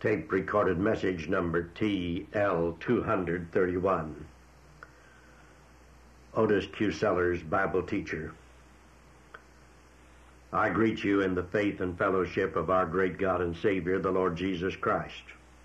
Tape recorded message number TL231. Otis Q. Sellers, Bible teacher. I greet you in the faith and fellowship of our great God and Savior, the Lord Jesus Christ,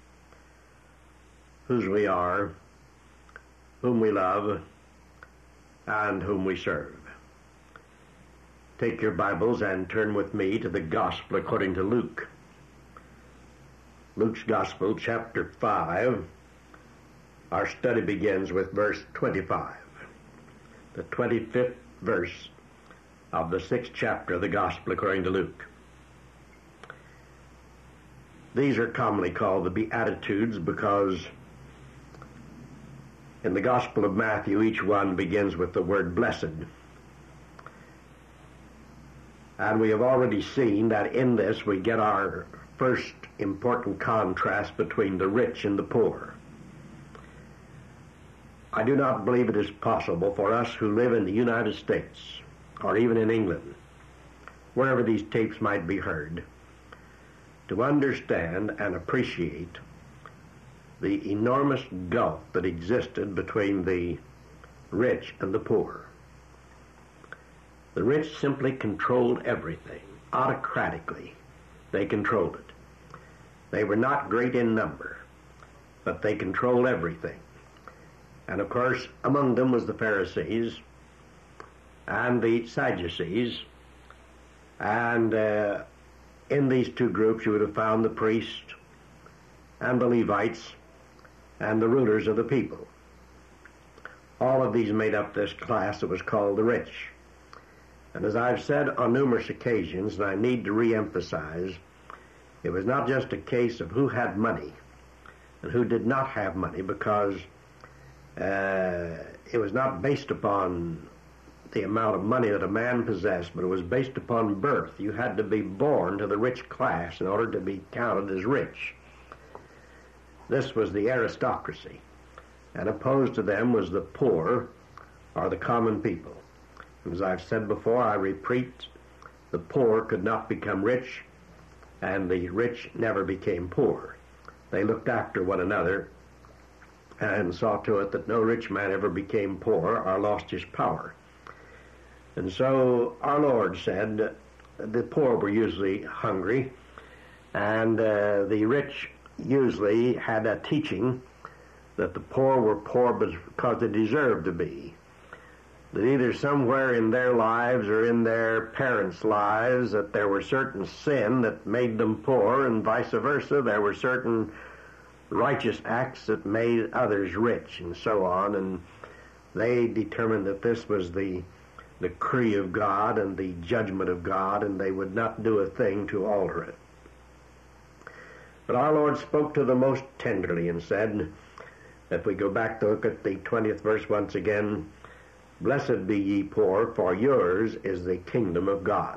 whose we are, whom we love, and whom we serve. Take your Bibles and turn with me to the Gospel according to Luke. Luke's Gospel, chapter 5. Our study begins with verse 25, the 25th verse of the 6th chapter of the Gospel according to Luke. These are commonly called the Beatitudes because in the Gospel of Matthew, each one begins with the word blessed. And we have already seen that in this we get our first important contrast between the rich and the poor. I do not believe it is possible for us who live in the United States, or even in England, wherever these tapes might be heard, to understand and appreciate the enormous gulf that existed between the rich and the poor. The rich simply controlled everything. Autocratically, they controlled it. They were not great in number, but they controlled everything. And of course, among them was the Pharisees and the Sadducees. And in these two groups, you would have found the priests and the Levites and the rulers of the people. All of these made up this class that was called the rich. And as I've said on numerous occasions, and I need to re-emphasize, it was not just a case of who had money and who did not have money, because it was not based upon the amount of money that a man possessed, but it was based upon birth. You had to be born to the rich class in order to be counted as rich. This was the aristocracy, and opposed to them was the poor, or the common people. As I've said before, I repeat, the poor could not become rich, and the rich never became poor. They looked after one another and saw to it that no rich man ever became poor or lost his power. And so our Lord said the poor were usually hungry, and the rich usually had a teaching that the poor were poor because they deserved to be. That either somewhere in their lives or in their parents' lives that there were certain sin that made them poor, and vice versa. There were certain righteous acts that made others rich, and so on. And they determined that this was the decree of God and the judgment of God, and they would not do a thing to alter it. But our Lord spoke to them most tenderly and said, if we go back to look at the 20th verse once again, "Blessed be ye poor, for yours is the kingdom of God."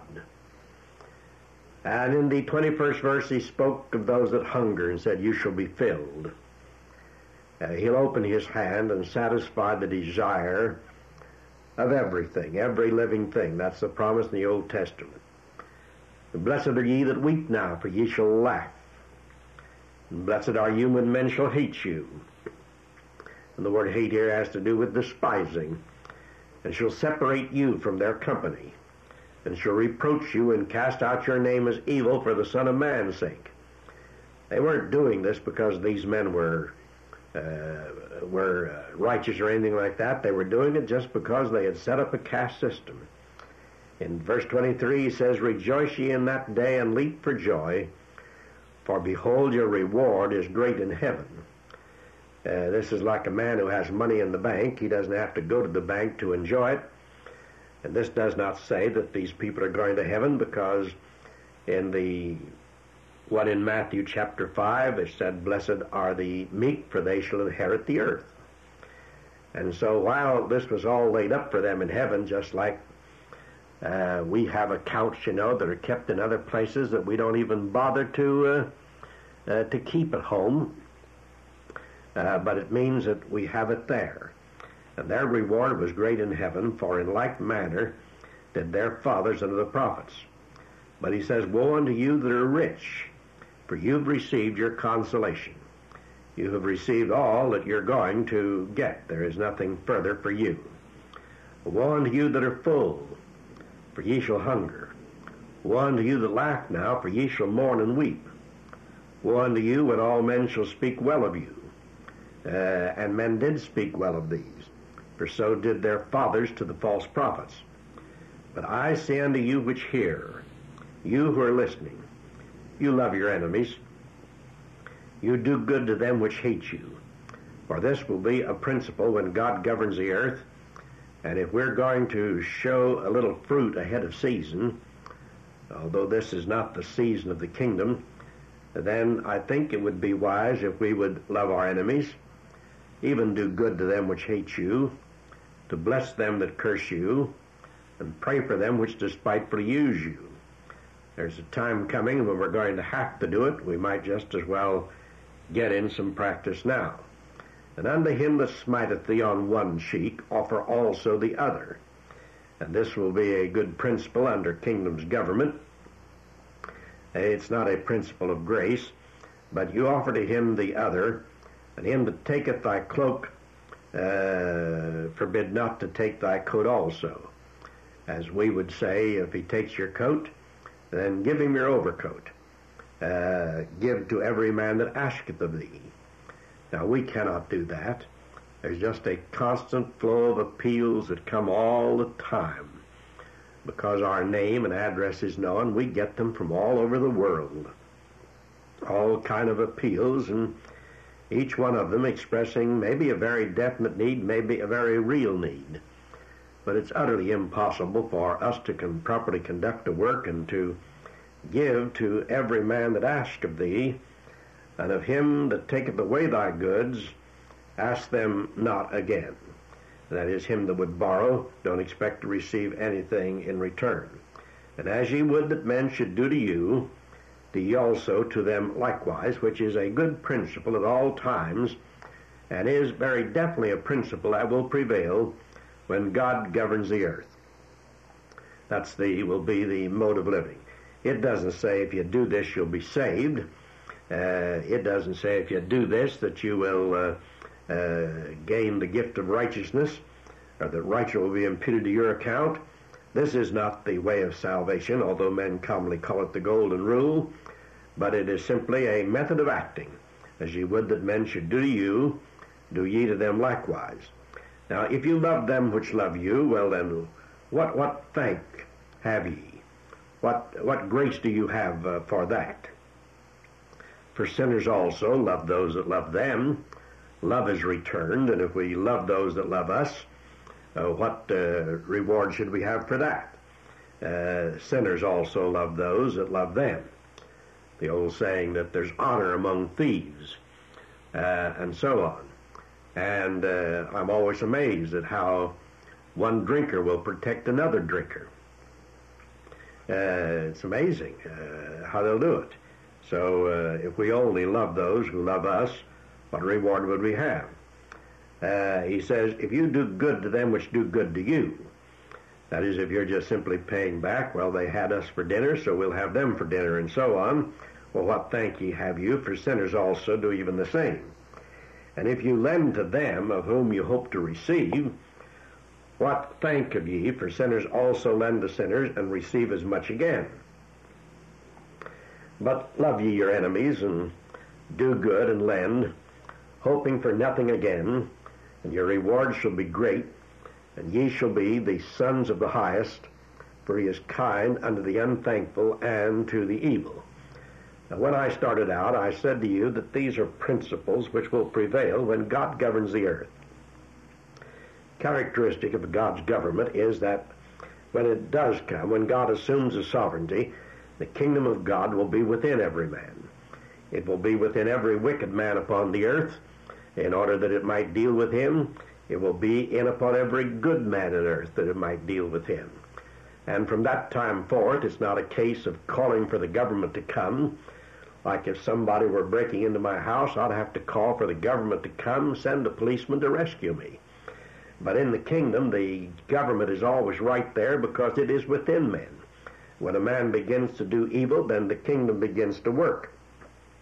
And in the 21st verse, he spoke of those that hunger and said, "You shall be filled." He'll open his hand and satisfy the desire of everything, every living thing. That's the promise in the Old Testament. "Blessed are ye that weep now, for ye shall laugh. And blessed are you when men shall hate you." And the word hate here has to do with despising. "And shall separate you from their company, and shall reproach you and cast out your name as evil for the Son of Man's sake." They weren't doing this because these men were righteous or anything like that. They were doing it just because they had set up a caste system. In verse 23, he says, "Rejoice ye in that day, and leap for joy, for behold, your reward is great in heaven." This is like a man who has money in the bank. He doesn't have to go to the bank to enjoy it. And this does not say that these people are going to heaven, because in Matthew chapter 5, it said, "Blessed are the meek, for they shall inherit the earth." And so while this was all laid up for them in heaven, just like we have accounts, that are kept in other places that we don't even bother to keep at home, but it means that we have it there. And their reward was great in heaven, for in like manner did their fathers unto the prophets. But he says, "Woe unto you that are rich, for for you've received your consolation. You have received all that you're going to get. There is nothing further for you. Woe unto you that are full, for ye shall hunger. Woe unto you that laugh now, for ye shall mourn and weep. Woe unto you when all men shall speak well of you. And men did speak well of these, for so did their fathers to the false prophets. But I say unto you which hear, you who are listening, you love your enemies. You do good to them which hate you. For this will be a principle when God governs the earth. And if we're going to show a little fruit ahead of season, although this is not the season of the kingdom, then I think it would be wise if we would love our enemies, even do good to them which hate you, to bless them that curse you, and pray for them which despitefully use you. There's a time coming when we're going to have to do it. We might just as well get in some practice now. And unto him that smiteth thee on one cheek, offer also the other. And this will be a good principle under kingdom's government. It's not a principle of grace, but you offer to him the other, and him that taketh thy cloak forbid not to take thy coat also. As we would say, if he takes your coat, then give him your overcoat. Give to every man that asketh of thee. Now, we cannot do that. There's just a constant flow of appeals that come all the time. Because our name and address is known, we get them from all over the world. All kind of appeals, and each one of them expressing maybe a very definite need, maybe a very real need. But it's utterly impossible for us to properly conduct a work and to give to every man that ask of thee, and of him that taketh away thy goods, ask them not again. That is, him that would borrow, don't expect to receive anything in return. And as ye would that men should do to you, do ye also to them likewise, which is a good principle at all times, and is very definitely a principle that will prevail when God governs the earth. Will be the mode of living. It doesn't say if you do this you'll be saved. It doesn't say if you do this that you will gain the gift of righteousness, or that righteousness will be imputed to your account. This is not the way of salvation, although men commonly call it the golden rule, but it is simply a method of acting. As ye would that men should do to you, do ye to them likewise. Now, if you love them which love you, well then, what thank have ye? What grace do you have for that? For sinners also love those that love them. Love is returned, and if we love those that love us, what reward should we have for that? Sinners also love those that love them. The old saying that there's honor among thieves, and so on. And I'm always amazed at how one drinker will protect another drinker. It's amazing how they'll do it. So if we only love those who love us, what reward would we have? He says, if you do good to them which do good to you, that is, if you're just simply paying back, well, they had us for dinner, so we'll have them for dinner, and so on. Well, what thank ye have you? For sinners also do even the same. And if you lend to them of whom you hope to receive, what thank of ye? For sinners also lend to sinners, and receive as much again. But love ye your enemies, and do good, and lend, hoping for nothing again, and your reward shall be great, and ye shall be the sons of the highest, for he is kind unto the unthankful and to the evil. Now, when I started out, I said to you that these are principles which will prevail when God governs the earth. Characteristic of God's government is that when it does come, when God assumes the sovereignty, the kingdom of God will be within every man. It will be within every wicked man upon the earth, in order that it might deal with him. It will be in upon every good man on earth, that it might deal with him. And from that time forth, it's not a case of calling for the government to come. Like if somebody were breaking into my house, I'd have to call for the government to come, send a policeman to rescue me. But in the kingdom, the government is always right there because it is within men. When a man begins to do evil, then the kingdom begins to work.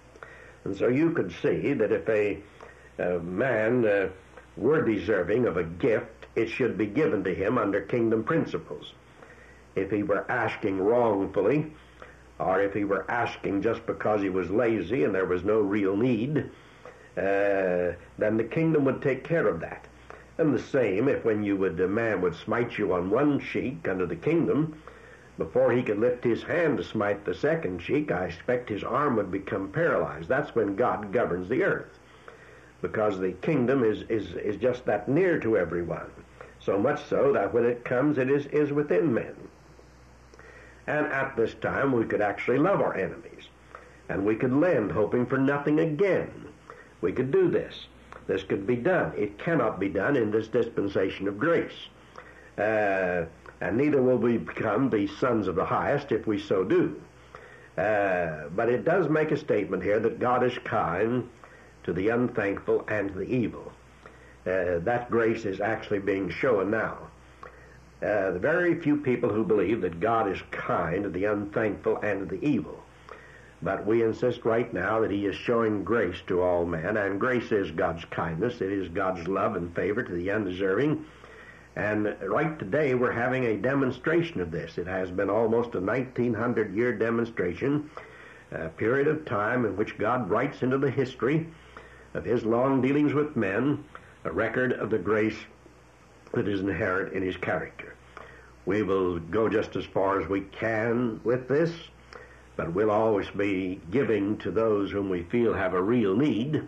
And so you could see that if a man were deserving of a gift, it should be given to him under kingdom principles. If he were asking wrongfully, or if he were asking just because he was lazy and there was no real need, then the kingdom would take care of that. And the same if when a man would smite you on one cheek under the kingdom, before he could lift his hand to smite the second cheek, I expect his arm would become paralyzed. That's when God governs the earth, because the kingdom is just that near to everyone, so much so that when it comes, it is within men. And at this time, we could actually love our enemies, and we could lend, hoping for nothing again. We could do this. This could be done. It cannot be done in this dispensation of grace. And neither will we become the sons of the highest if we so do. But it does make a statement here that God is kind to the unthankful and to the evil. That grace is actually being shown now. The very few people who believe that God is kind to the unthankful and to the evil. But we insist right now that he is showing grace to all men, and grace is God's kindness. It is God's love and favor to the undeserving. And right today we're having a demonstration of this. It has been almost a 1900-year demonstration, a period of time in which God writes into the history of his long dealings with men a record of the grace that is inherent in his character. We will go just as far as we can with this, but we'll always be giving to those whom we feel have a real need,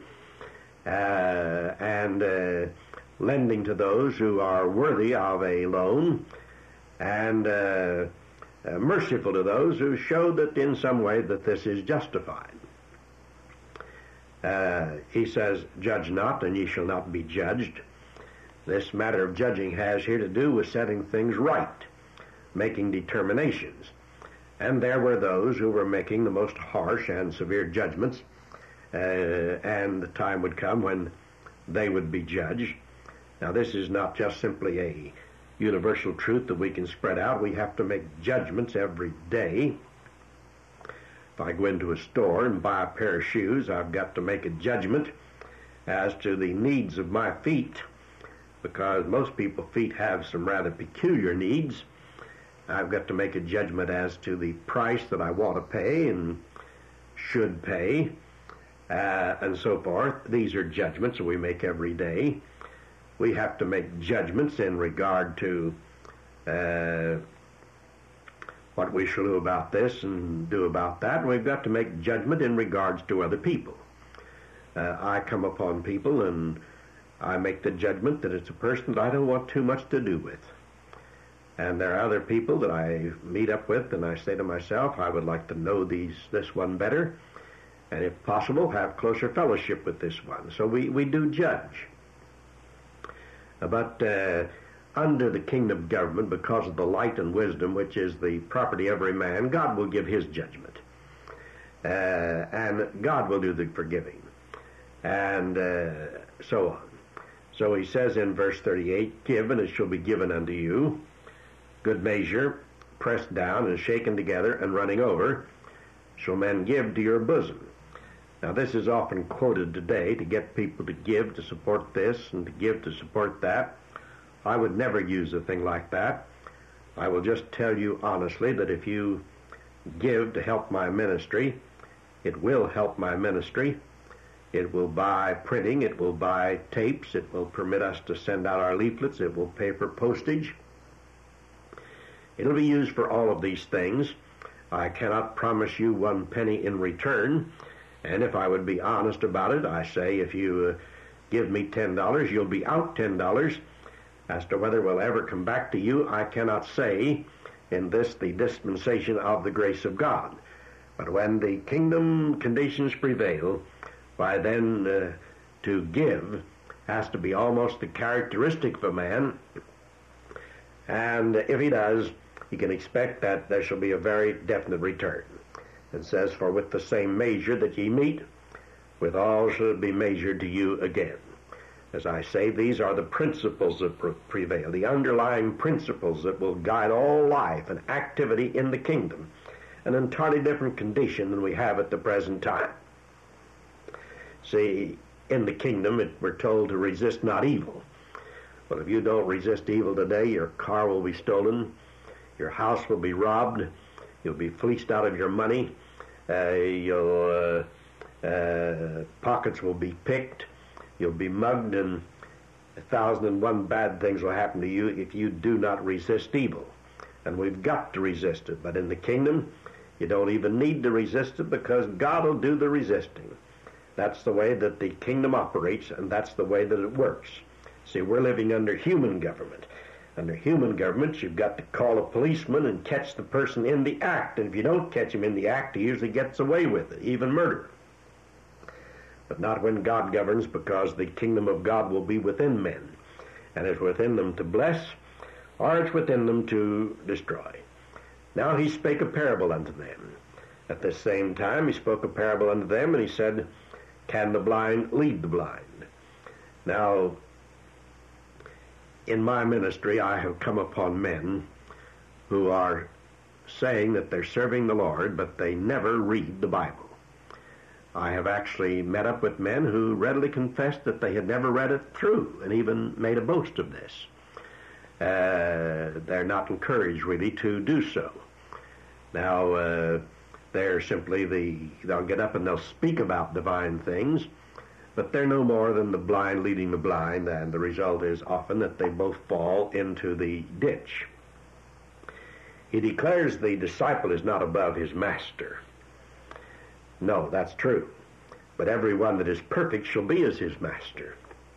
and lending to those who are worthy of a loan, and merciful to those who show that in some way that this is justified. He says, "Judge not, and ye shall not be judged." This matter of judging has here to do with setting things right, making determinations. And there were those who were making the most harsh and severe judgments, and the time would come when they would be judged. Now, this is not just simply a universal truth that we can spread out. We have to make judgments every day. If I go into a store and buy a pair of shoes, I've got to make a judgment as to the needs of my feet, because most people's feet have some rather peculiar needs. I've got to make a judgment as to the price that I want to pay and should pay, and so forth. These are judgments that we make every day. We have to make judgments in regard to what we shall do about this and do about that. And we've got to make judgment in regards to other people. I come upon people and I make the judgment that it's a person that I don't want too much to do with. And there are other people that I meet up with, and I say to myself, I would like to know this one better, and if possible, have closer fellowship with this one. So we do judge. But under the kingdom government, because of the light and wisdom, which is the property of every man, God will give his judgment. And God will do the forgiving. And so on. So he says in verse 38, "Give, and it shall be given unto you. Good measure, pressed down and shaken together and running over, shall men give to your bosom." Now, this is often quoted today to get people to give to support this and to give to support that. I would never use a thing like that. I will just tell you honestly that if you give to help my ministry, it will help my ministry. It will buy printing, it will buy tapes, it will permit us to send out our leaflets, it will pay for postage. It'll be used for all of these things. I cannot promise you one penny in return, and if I would be honest about it, I say if you give me $10, you'll be out $10. As to whether we'll ever come back to you, I cannot say in this, the dispensation of the grace of God. But when the kingdom conditions prevail, why then to give has to be almost the characteristic of a man, and if he does, he can expect that there shall be a very definite return. It says, "For with the same measure that ye meet, withal shall it be measured to you again." As I say, these are the principles that prevail, the underlying principles that will guide all life and activity in the kingdom, an entirely different condition than we have at the present time. See, in the kingdom, we're told to resist not evil. Well, if you don't resist evil today, your car will be stolen, your house will be robbed, you'll be fleeced out of your money, your pockets will be picked, you'll be mugged, and 1,001 bad things will happen to you if you do not resist evil. And we've got to resist it. But in the kingdom, you don't even need to resist it, because God will do the resisting. That's the way that the kingdom operates, and that's the way that it works. See, we're living under human government. Under human government, you've got to call a policeman and catch the person in the act. And if you don't catch him in the act, he usually gets away with it, even murder. But not when God governs, because the kingdom of God will be within men. And it's within them to bless, or it's within them to destroy. Now he spake a parable unto them. At the same time he spoke a parable unto them, and he said, can the blind lead the blind? Now, in my ministry, I have come upon men who are saying that they're serving the Lord, but they never read the Bible. I have actually met up with men who readily confessed that they had never read it through, and even made a boast of this. They're not encouraged, really, to do so. Now, they're simply they'll get up and they'll speak about divine things, but they're no more than the blind leading the blind, and the result is often that they both fall into the ditch. He declares the disciple is not above his master. No, that's true. But everyone that is perfect shall be as his master.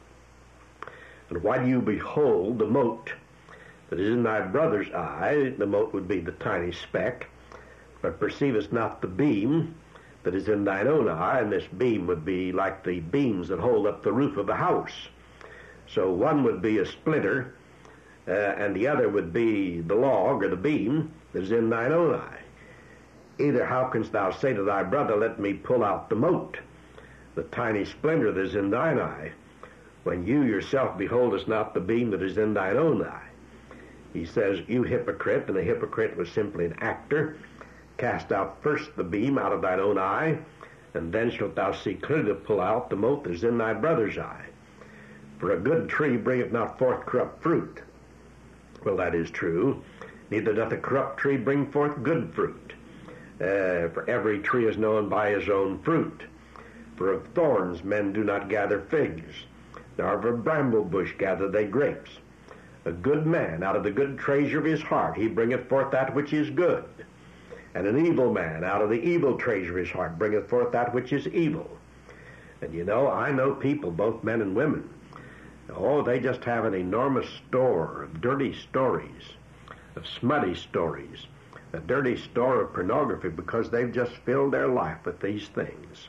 And why do you behold the mote that is in thy brother's eye? The mote would be the tiny speck. But perceivest not the beam that is in thine own eye, and this beam would be like the beams that hold up the roof of a house. So one would be a splinter, and the other would be the log or the beam that is in thine own eye. Either how canst thou say to thy brother, let me pull out the mote, the tiny splinter that is in thine eye, when you yourself beholdest not the beam that is in thine own eye? He says, you hypocrite, and a hypocrite was simply an actor. Cast out first the beam out of thine own eye, and then shalt thou see clearly to pull out the mote that is in thy brother's eye. For a good tree bringeth not forth corrupt fruit. Well, that is true. Neither doth a corrupt tree bring forth good fruit. For every tree is known by his own fruit. For of thorns men do not gather figs, nor of a bramble bush gather they grapes. A good man out of the good treasure of his heart, he bringeth forth that which is good. And an evil man out of the evil treasure of his heart bringeth forth that which is evil. And you know, I know people, both men and women, they just have an enormous store of dirty stories, of smutty stories, a dirty store of pornography, because they've just filled their life with these things.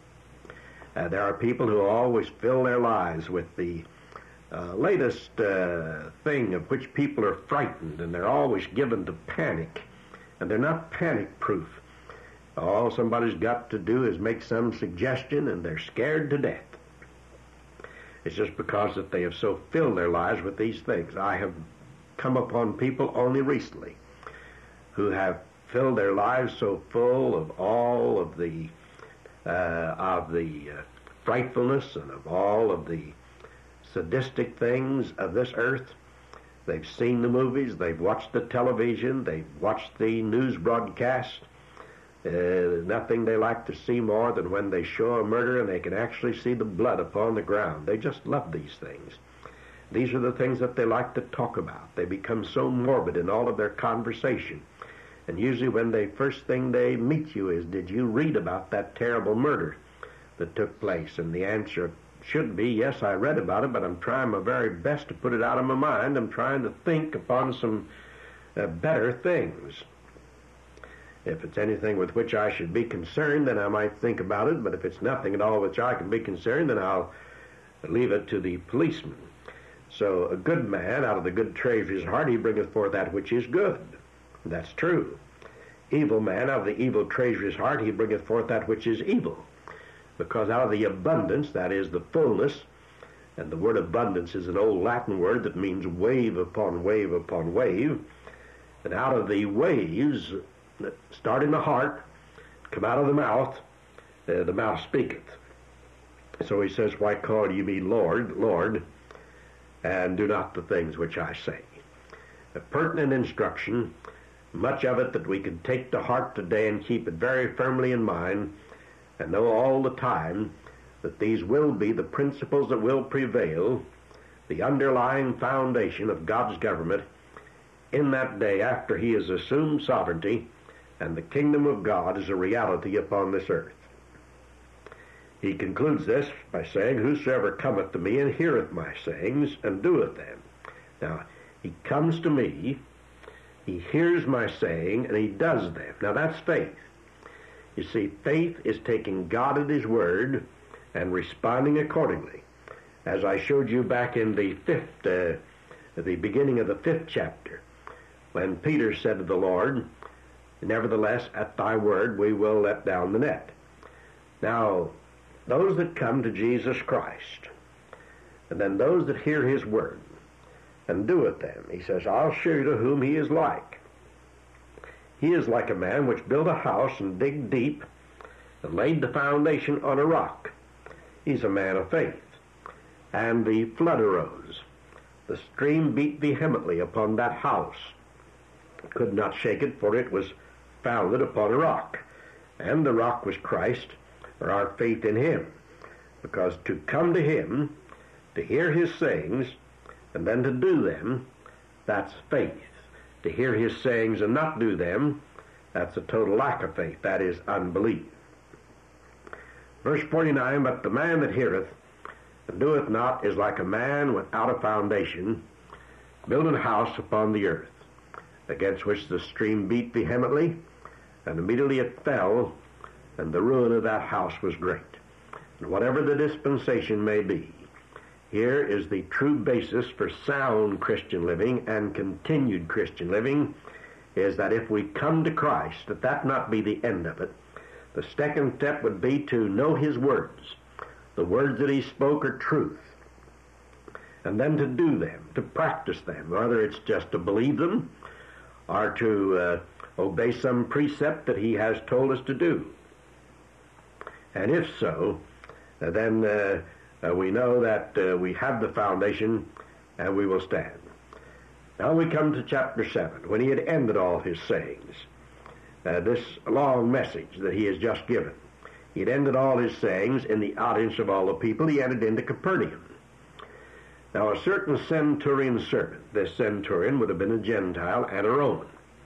There are people who always fill their lives with the latest thing of which people are frightened, and they're always given to panic. And they're not panic-proof. All somebody's got to do is make some suggestion, and they're scared to death. It's just because that they have so filled their lives with these things. I have come upon people only recently who have filled their lives so full of all of the frightfulness and of all of the sadistic things of this earth. They've seen the movies, they've watched the television, they've watched the news broadcast. Nothing they like to see more than when they show a murder and they can actually see the blood upon the ground. They just love these things. These are the things that they like to talk about. They become so morbid in all of their conversation. And usually when the first thing they meet you is, did you read about that terrible murder that took place? And the answer should be, yes, I read about it, but I'm trying my very best to put it out of my mind. I'm trying to think upon some better things. If it's anything with which I should be concerned, then I might think about it, but if it's nothing at all which I can be concerned, then I'll leave it to the policeman. So a good man, out of the good treasure of his heart, he bringeth forth that which is good. That's true. Evil man, out of the evil treasure of his heart, he bringeth forth that which is evil. Because out of the abundance, that is the fullness, and the word abundance is an old Latin word that means wave upon wave upon wave, and out of the waves that start in the heart, come out of the mouth speaketh. So he says, why call ye me Lord, Lord, and do not the things which I say? A pertinent instruction, much of it that we can take to heart today and keep it very firmly in mind, and know all the time that these will be the principles that will prevail, the underlying foundation of God's government in that day after he has assumed sovereignty and the kingdom of God is a reality upon this earth. He concludes this by saying, whosoever cometh to me and heareth my sayings and doeth them. Now, he comes to me, he hears my saying, and he does them. Now, that's faith. You see, faith is taking God at his word and responding accordingly. As I showed you back in the beginning of the 5th chapter, when Peter said to the Lord, nevertheless, at thy word we will let down the net. Now, those that come to Jesus Christ, and then those that hear his word and doeth them, he says, I'll show you to whom he is like. He is like a man which built a house and digged deep and laid the foundation on a rock. He's a man of faith. And the flood arose. The stream beat vehemently upon that house. Could not shake it, for it was founded upon a rock. And the rock was Christ, or our faith in him. Because to come to him, to hear his sayings, and then to do them, that's faith. To hear his sayings and not do them, that's a total lack of faith. That is unbelief. Verse 49, but the man that heareth and doeth not is like a man without a foundation, building a house upon the earth, against which the stream beat vehemently, and immediately it fell, and the ruin of that house was great. And whatever the dispensation may be, here is the true basis for sound Christian living and continued Christian living, is that if we come to Christ, that not be the end of it. The second step would be to know his words. The words that he spoke are truth. And then to do them, to practice them, whether it's just to believe them or to obey some precept that he has told us to do. And if so, then we know that we have the foundation and we will stand. Now we come to chapter 7, when he had ended all his sayings. This long message that he has just given. He had ended all his sayings in the audience of all the people. He entered into Capernaum. Now a certain centurion servant, this centurion would have been a Gentile and a Roman.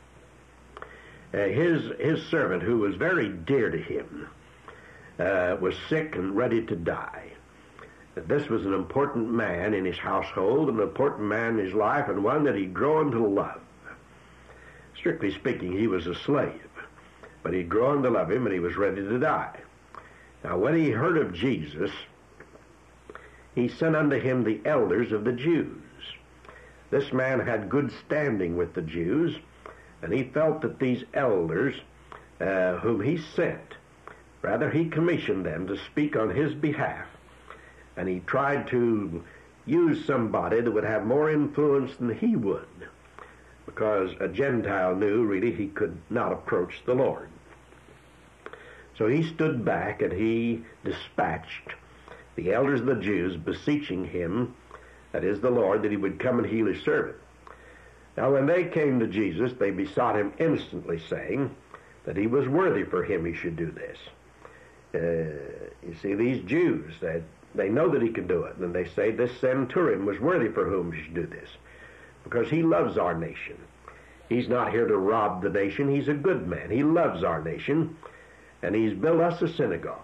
His servant, who was very dear to him, was sick and ready to die. This was an important man in his household, an important man in his life, and one that he'd grown to love. Strictly speaking, he was a slave, but he'd grown to love him, and he was ready to die. Now, when he heard of Jesus, he sent unto him the elders of the Jews. This man had good standing with the Jews, and he felt that these elders, whom he sent, rather he commissioned them to speak on his behalf, and he tried to use somebody that would have more influence than he would, because a Gentile knew really he could not approach the Lord. So he stood back and he dispatched the elders of the Jews, beseeching him, that is the Lord, that he would come and heal his servant. Now when they came to Jesus, they besought him instantly, saying that he was worthy for him he should do this. You see, these Jews, they know that he can do it, and they say this centurion was worthy for whom he should do this, because he loves our nation. He's not here to rob the nation. He's a good man. He loves our nation, and he's built us a synagogue.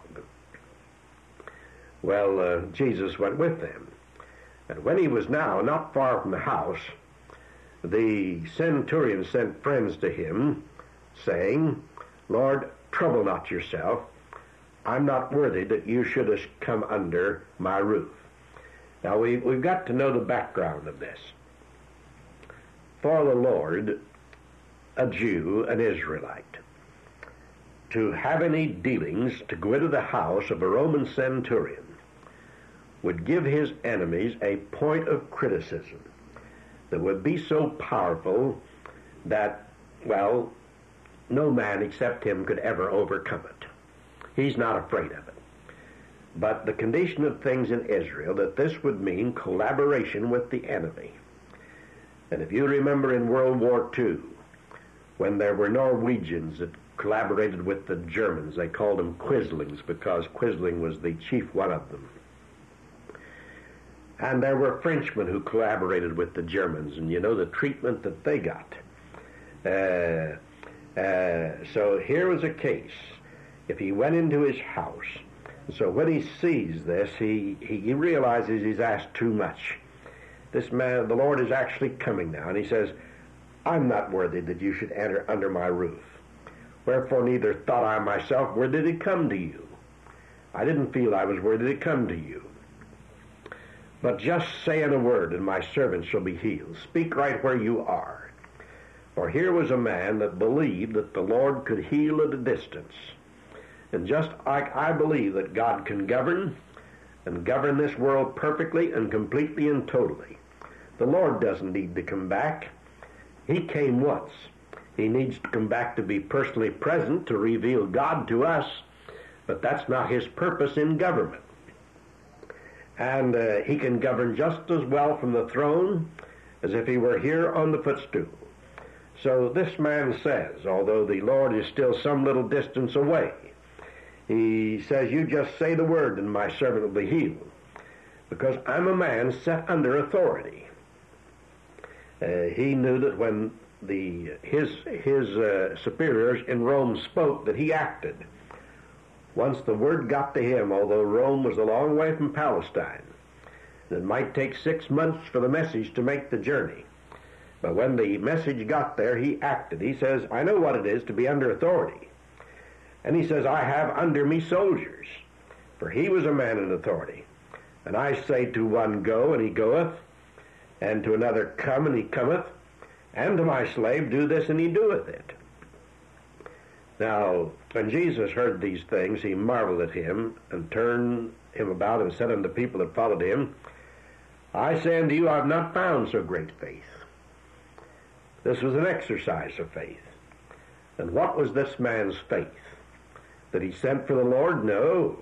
Well, Jesus went with them. And when he was now not far from the house, the centurion sent friends to him, saying, Lord, trouble not yourself. I'm not worthy that you should have come under my roof. Now, we've got to know the background of this. For the Lord, a Jew, an Israelite, to have any dealings, to go into the house of a Roman centurion, would give his enemies a point of criticism that would be so powerful that, well, no man except him could ever overcome it. He's not afraid of it. but the condition of things in Israel, that this would mean collaboration with the enemy. And if you remember in World War II, when there were Norwegians that collaborated with the Germans, they called them Quislings because Quisling was the chief one of them. And there were Frenchmen who collaborated with the Germans, and you know the treatment that they got. So here was a case. If he went into his house, so when he sees this, he realizes he's asked too much. This man, the Lord is actually coming now, and he says, I'm not worthy that you should enter under my roof. Wherefore neither thought I myself worthy to come to you. I didn't feel I was worthy to come to you. But just saying a word, and my servant shall be healed. Speak right where you are. For here was a man that believed that the Lord could heal at a distance. And just like I believe that God can govern, and govern this world perfectly and completely and totally, the Lord doesn't need to come back. He came once. He needs to come back to be personally present, to reveal God to us, but that's not his purpose in government. And he can govern just as well from the throne as if he were here on the footstool. So this man says, although the Lord is still some little distance away, he says, you just say the word and my servant will be healed, because I'm a man set under authority. He knew that when his superiors in Rome spoke, that he acted. Once the word got to him, although Rome was a long way from Palestine, it might take 6 months for the message to make the journey. But when the message got there, he acted. He says, I know what it is to be under authority. And he says, I have under me soldiers. For he was a man in authority. And I say to one, go, and he goeth, and to another, come, and he cometh, and to my slave, do this, and he doeth it. Now, when Jesus heard these things, he marveled at him, and turned him about, and said unto the people that followed him, I say unto you, I have not found so great faith. This was an exercise of faith. And what was this man's faith? That he sent for the Lord? No.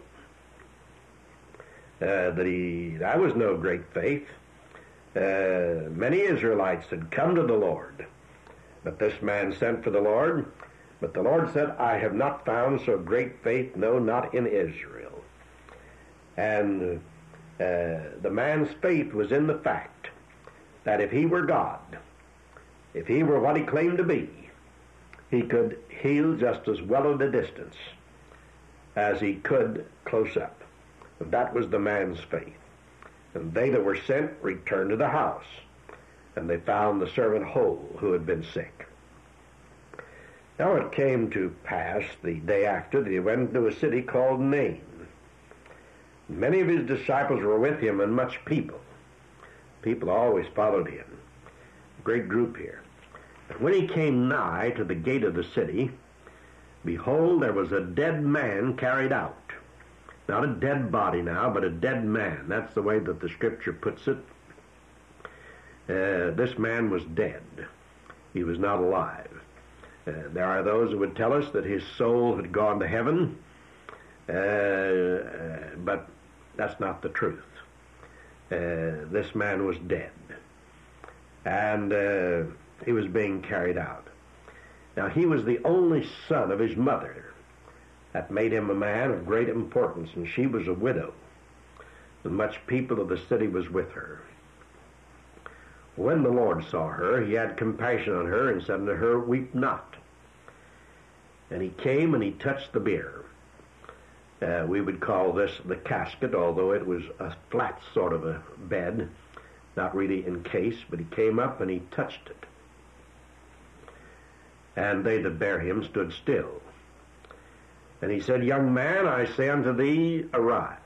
That was no great faith. Many Israelites had come to the Lord, but this man sent for the Lord. But the Lord said, I have not found so great faith, no, not in Israel. And the man's faith was in the fact that if he were God, if he were what he claimed to be, he could heal just as well at a distance as he could close up. And that was the man's faith. And they that were sent returned to the house, and they found the servant whole who had been sick. Now it came to pass the day after that he went into a city called Nain. Many of his disciples were with him, and much people. People always followed him. A great group here. And when he came nigh to the gate of the city, behold, there was a dead man carried out. Not a dead body now, but a dead man. That's the way that the Scripture puts it. This man was dead. He was not alive. There are those who would tell us that his soul had gone to heaven, but that's not the truth. This man was dead, and he was being carried out. Now, he was the only son of his mother. That made him a man of great importance, and she was a widow, and much people of the city was with her. When the Lord saw her, he had compassion on her, and said unto her, weep not. And he came and he touched the bier. We would call this the casket, although it was a flat sort of a bed, not really encased, but he came up and he touched it. And they that bare him stood still. And he said, young man, I say unto thee, arise.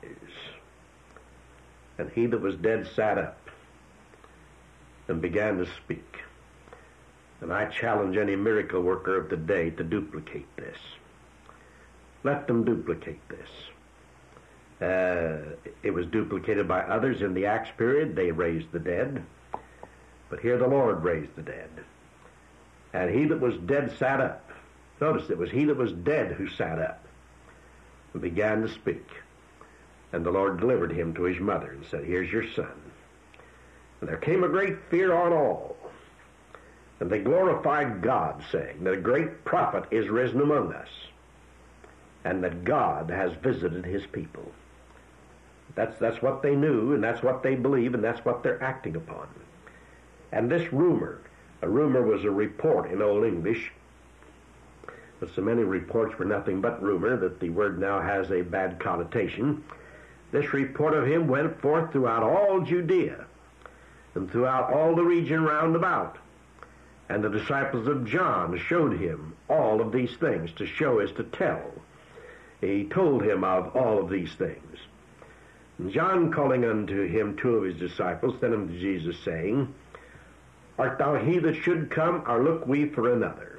And he that was dead sat up and began to speak. And I challenge any miracle worker of the day to duplicate this. Let them duplicate this. It was duplicated by others in the Acts period. They raised the dead. But here the Lord raised the dead. And he that was dead sat up. Notice it was he that was dead who sat up and began to speak. And the Lord delivered him to his mother and said, "Here's your son." And there came a great fear on all. And they glorified God, saying that a great prophet is risen among us, and that God has visited his people. That's what they knew, and that's what they believe, and that's what they're acting upon. And this rumor, a rumor was a report in Old English, but so many reports were nothing but rumor that the word now has a bad connotation. This report of him went forth throughout all Judea and throughout all the region round about. And the disciples of John showed him all of these things. To show is to tell. He told him of all of these things. And John, calling unto him two of his disciples, sent him to Jesus, saying, "Art thou he that should come, or look we for another?"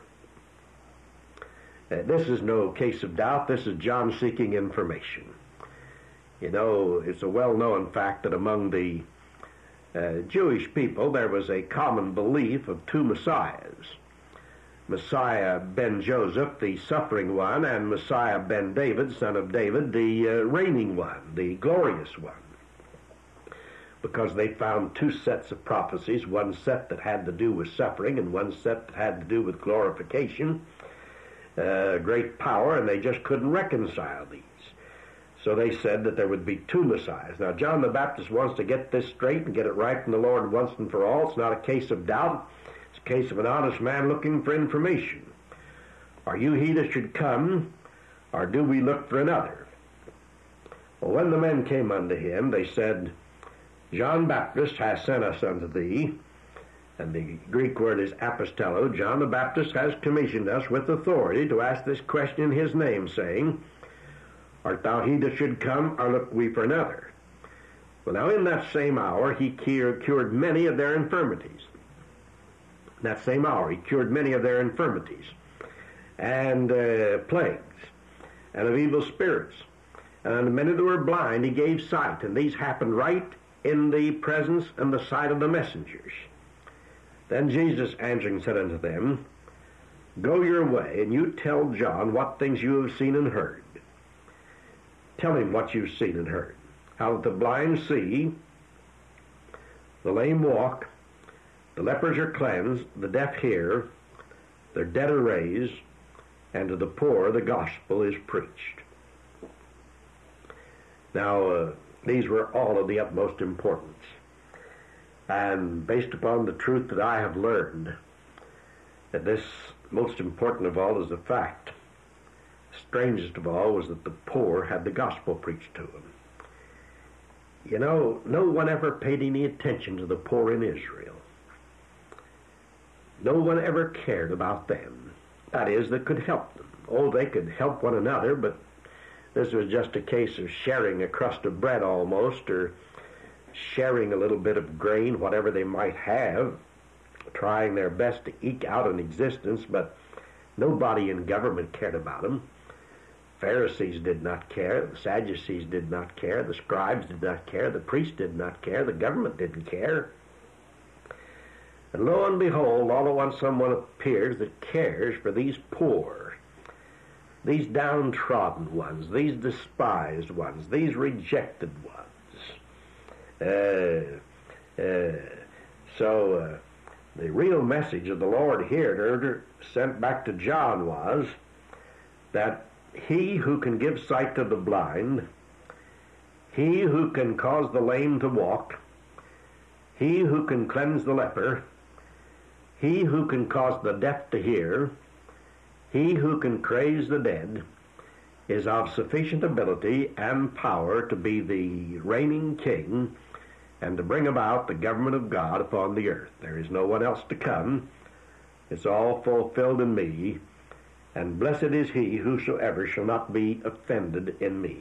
This is no case of doubt. This is John seeking information. You know, it's a well-known fact that among the Jewish people there was a common belief of two Messiahs. Messiah ben Joseph, the suffering one, and Messiah ben David, son of David, the reigning one, the glorious one. Because they found two sets of prophecies, one set that had to do with suffering and one set that had to do with glorification, great power, and they just couldn't reconcile these. So they said that there would be two Messiahs. Now, John the Baptist wants to get this straight and get it right from the Lord once and for all. It's not a case of doubt. It's a case of an honest man looking for information. Are you he that should come, or do we look for another? Well, when the men came unto him, they said, "John Baptist has sent us unto thee." And the Greek word is apostello. John the Baptist has commissioned us with authority to ask this question in his name, saying, "Art thou he that should come, or look we for another?" Well, now in that same hour he cured many of their infirmities. In that same hour he cured many of their infirmities and plagues and of evil spirits. And unto many that were blind he gave sight. And these happened right in the presence and the sight of the messengers. Then Jesus answering said unto them, "Go your way, and you tell John what things you have seen and heard." Tell him what you've seen and heard. How that the blind see, the lame walk, the lepers are cleansed, the deaf hear, the dead are raised, and to the poor the gospel is preached. Now, these were all of the utmost importance. And based upon the truth that I have learned, that this most important of all is the fact. Strangest of all was that the poor had the gospel preached to them. You know, no one ever paid any attention to the poor in Israel. No one ever cared about them. That is, that could help them. Oh, they could help one another, but this was just a case of sharing a crust of bread almost, or sharing a little bit of grain, whatever they might have, trying their best to eke out an existence, but nobody in government cared about them. Pharisees did not care, the Sadducees did not care, the scribes did not care, the priests did not care, the government didn't care. And lo and behold, all at once someone appears that cares for these poor, these downtrodden ones, these despised ones, these rejected ones. So the real message of the Lord here sent back to John was that he who can give sight to the blind, he who can cause the lame to walk, he who can cleanse the leper, he who can cause the deaf to hear, he who can raise the dead, is of sufficient ability and power to be the reigning king and to bring about the government of God upon the earth. There is no one else to come. It's all fulfilled in me, and blessed is he whosoever shall not be offended in me.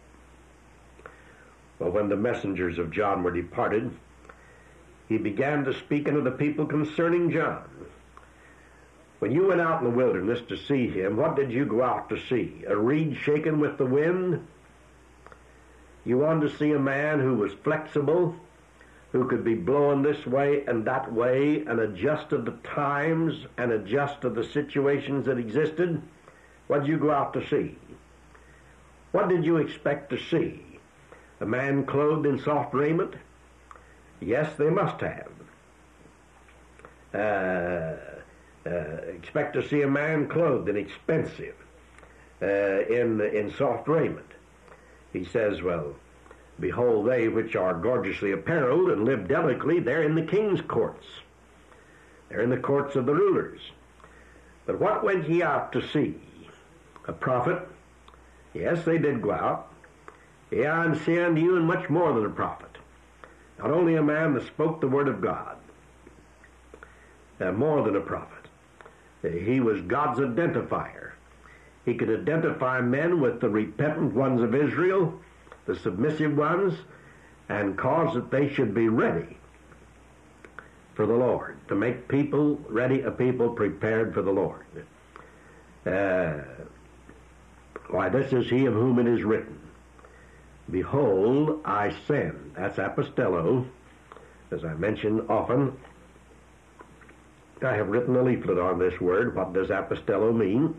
Well, when the messengers of John were departed, he began to speak unto the people concerning John. When you went out in the wilderness to see him, what did you go out to see? A reed shaken with the wind? You wanted to see a man who was flexible, who could be blowing this way and that way and adjust to the times and adjust to the situations that existed? What did you go out to see? What did you expect to see? a man clothed in soft raiment? Yes, they must have. Expect to see a man clothed in expensive, in soft raiment. He says, well, behold, they which are gorgeously apparelled and live delicately, they're in the king's courts. They're in the courts of the rulers. But what went ye out to see? A prophet? Yes, they did go out. Yea, I say unto you, and much more than a prophet. Not only a man that spoke the word of God, more than a prophet. He was God's identifier. He could identify men with the repentant ones of Israel, the submissive ones, and cause that they should be ready for the Lord, to make people ready, a people prepared for the Lord. Why, this is he of whom it is written, behold, I send. That's apostello. As I mentioned often, I have written a leaflet on this word. What does apostello mean?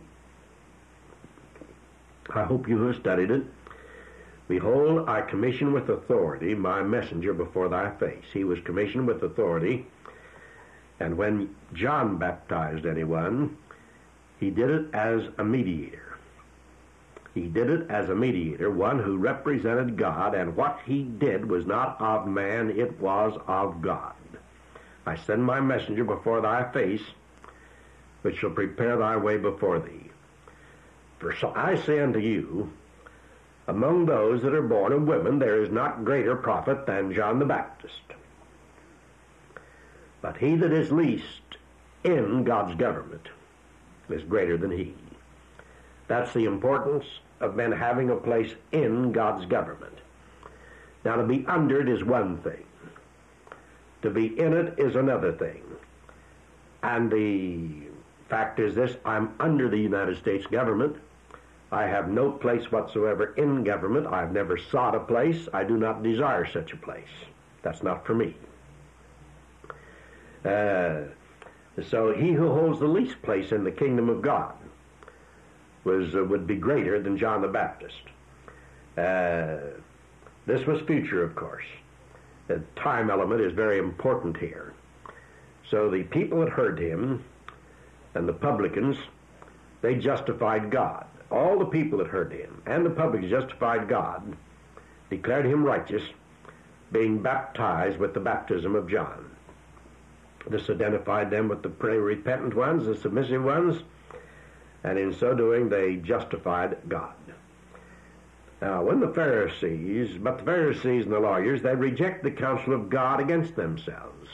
I hope you have studied it. Behold, I commission with authority my messenger before thy face. He was commissioned with authority, and when John baptized anyone, he did it as a mediator. He did it as a mediator, one who represented God, and what he did was not of man, it was of God. I send my messenger before thy face, which shall prepare thy way before thee. For so I say unto you, among those that are born of women, there is not greater prophet than John the Baptist. But he that is least in God's government is greater than he. That's the importance of men having a place in God's government. Now, to be under it is one thing. To be in it is another thing. And the fact is this, I'm under the United States government. I have no place whatsoever in government. I've never sought a place. I do not desire such a place. That's not for me. So he who holds the least place in the kingdom of God would be greater than John the Baptist. This was future, of course. The time element is very important here. So the people that heard him and the publicans, they justified God. All the people that heard him and the publicans justified God, declared him righteous, being baptized with the baptism of John. This identified them with the repentant ones, the submissive ones, and in so doing they justified God. Now, when the Pharisees and the lawyers, they reject the counsel of God against themselves.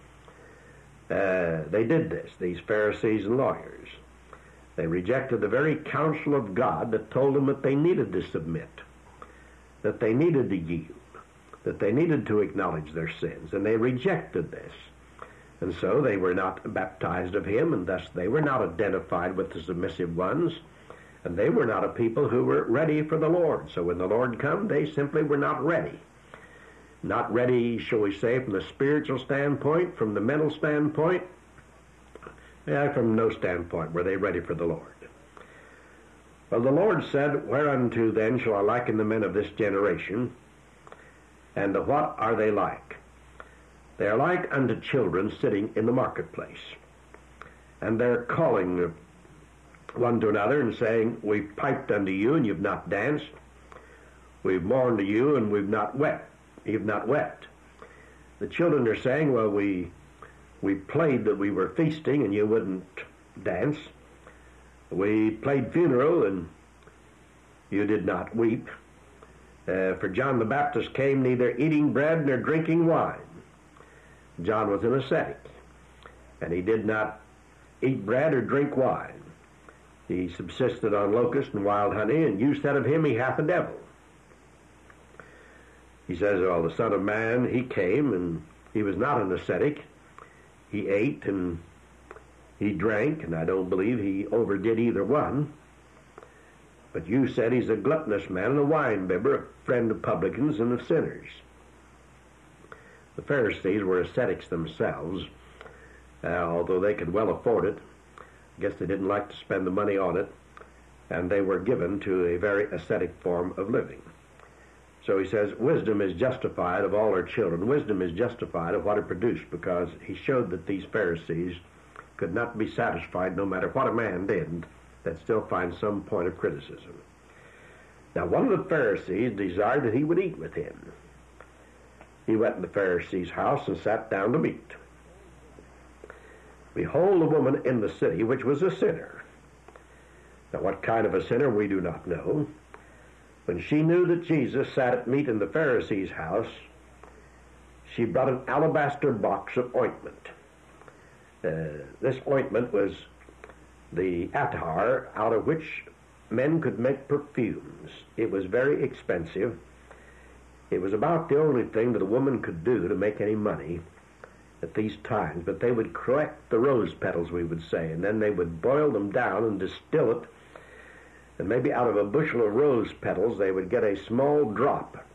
They did this, these Pharisees and lawyers. They rejected the very counsel of God that told them that they needed to submit, that they needed to yield, that they needed to acknowledge their sins, and they rejected this. And so they were not baptized of him, and thus they were not identified with the submissive ones, and they were not a people who were ready for the Lord. So when the Lord come, they simply were not ready. Not ready, shall we say, from the spiritual standpoint, from the mental standpoint, from no standpoint were they ready for the Lord. Well, the Lord said, whereunto then shall I liken the men of this generation, and to what are they like? They are like unto children sitting in the marketplace, and they're calling one to another and saying, we've piped unto you and you've not danced. We've mourned to you and we've not wept. You've not wept. The children are saying, well, we played that we were feasting and you wouldn't dance. We played funeral and you did not weep. For John the Baptist came neither eating bread nor drinking wine. John was an ascetic, and he did not eat bread or drink wine. He subsisted on locusts and wild honey, and you said of him he hath a devil. He says, well, the Son of Man, he came, and he was not an ascetic. He ate and he drank, and I don't believe he overdid either one. But you said he's a gluttonous man and a wine-bibber, a friend of publicans and of sinners. The Pharisees were ascetics themselves, although they could well afford it. I guess they didn't like to spend the money on it, and they were given to a very ascetic form of living. So he says, wisdom is justified of all her children. Wisdom is justified of what it produced, because he showed that these Pharisees could not be satisfied no matter what a man did, that still find some point of criticism. Now, one of the Pharisees desired that he would eat with him. He went to the Pharisee's house and sat down to meat. Behold, a woman in the city which was a sinner. Now, what kind of a sinner we do not know. When she knew that Jesus sat at meat in the Pharisee's house, she brought an alabaster box of ointment. This ointment was the attar out of which men could make perfumes. It was very expensive. It was about the only thing that a woman could do to make any money at these times. But they would collect the rose petals, we would say, and then they would boil them down and distill it. And maybe out of a bushel of rose petals, they would get a small drop.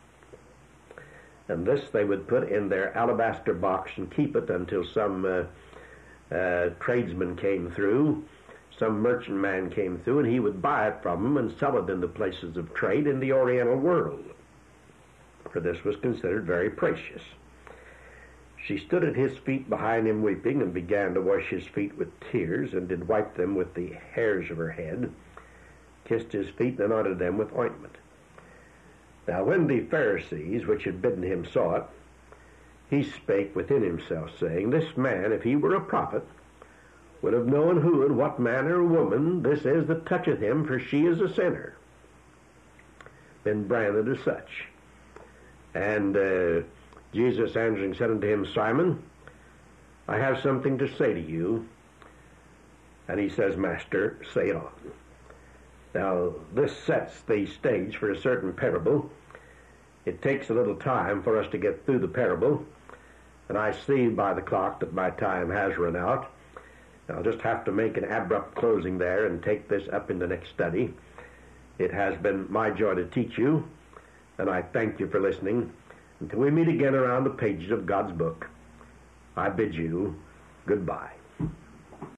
And this they would put in their alabaster box and keep it until some tradesman came through, some merchant man came through, and he would buy it from them and sell it in the places of trade in the Oriental world, for this was considered very precious. She stood at his feet behind him weeping, and began to wash his feet with tears, and did wipe them with the hairs of her head, kissed his feet, and anointed them with ointment. Now when the Pharisees, which had bidden him, saw it, he spake within himself, saying, This man, if he were a prophet, would have known who and what manner of woman this is that toucheth him, for she is a sinner, been branded as such. And Jesus answering said unto him, Simon, I have something to say to you. And he says, Master, say it on. Now, this sets the stage for a certain parable. It takes a little time for us to get through the parable, and I see by the clock that my time has run out. I'll just have to make an abrupt closing there and take this up in the next study. It has been my joy to teach you, and I thank you for listening. Until we meet again around the pages of God's book, I bid you goodbye.